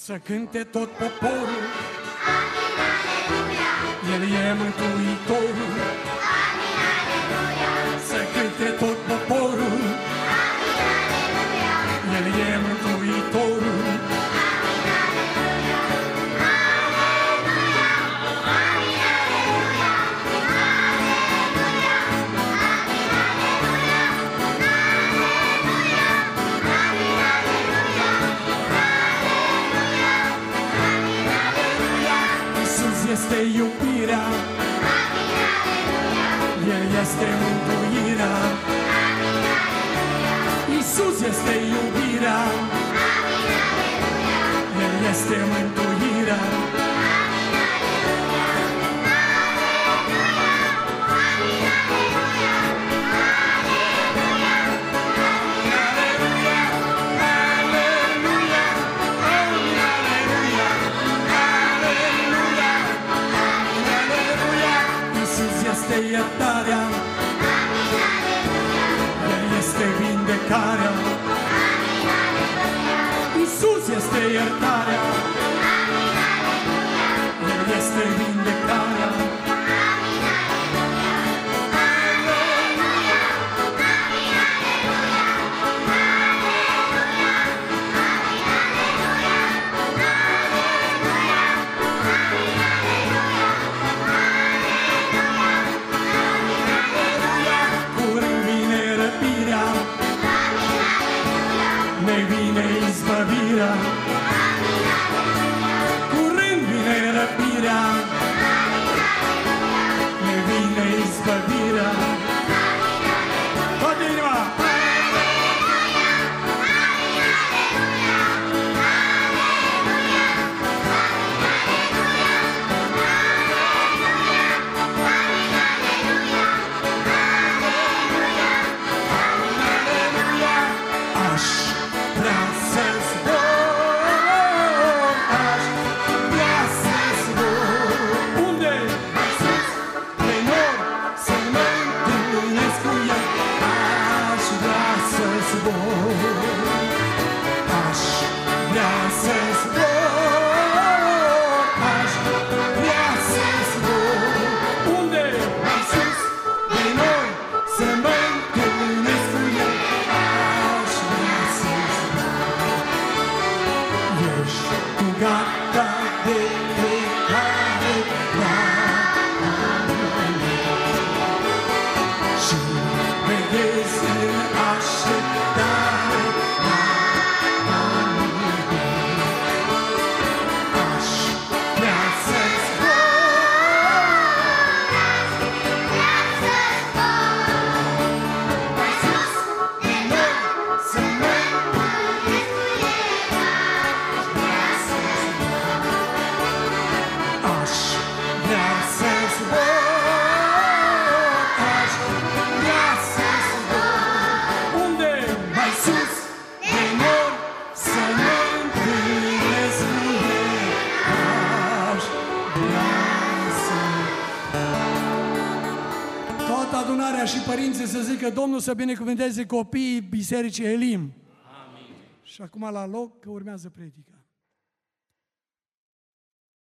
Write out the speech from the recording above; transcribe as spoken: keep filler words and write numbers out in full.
Să cânte tot poporul, Amin, aleluia, El e Mântuitorul. Amin, aleluia, Să cânte tot poporul, Amin, aleluia, El e Mântuitorul. Amin, aleluia, aleluia, Amin, aleluia, aleluia, Amin, aleluia, aleluia, Amin, aleluia, aleluia, Iisus este iubirea, Amin, aleluia, El este mântuirea. Amin, aleluia, Iisus este iubirea, Amin, aleluia, El este mântuirea. Amin, aleluia, aleluia, Amin, aleluia, aleluia, Aleluia, aleluia, aleluia, aleluia, aleluia. Iisus este iertarea, Amin, aleluia, El este vindecarea. Amin, aleluia, Iisus este iertarea, Amin, aleluia, El este vindecarea. Amin, aleluia, aleluia, Amin, aleluia, aleluia, Amin, aleluia, aleluia, Amin, aleluia, aleluia, Curând vine răpirea, Amin, aleluia, ne vine izbăvirea. Amin, aleluia, Curând vine răpirea, ne vine izbăvirea. Toată inima! Aș vrea să zbor, aș vrea să zbor. Unde? Mai sus, pe nor, să mă întâlnesc cu El. Aș vrea să zbor, aș vrea să zbor, aș vrea să zbor. Unde? Mai sus, pe nor, să mă întâlnesc cu El. Aș vrea să zbor. Ești tu gata de plecare la și vedeți în așteptare la aș vrea să să mă aș vrea să zbor, aș vrea să zbor. Unde? Mai sus, pe nor, să mă întâlnesc cu El. Aș vrea să... Toată adunarea și părinții să zică Domnul să binecuvânteze copiii Bisericii Elim. Amin. Și acum la loc că urmează predica.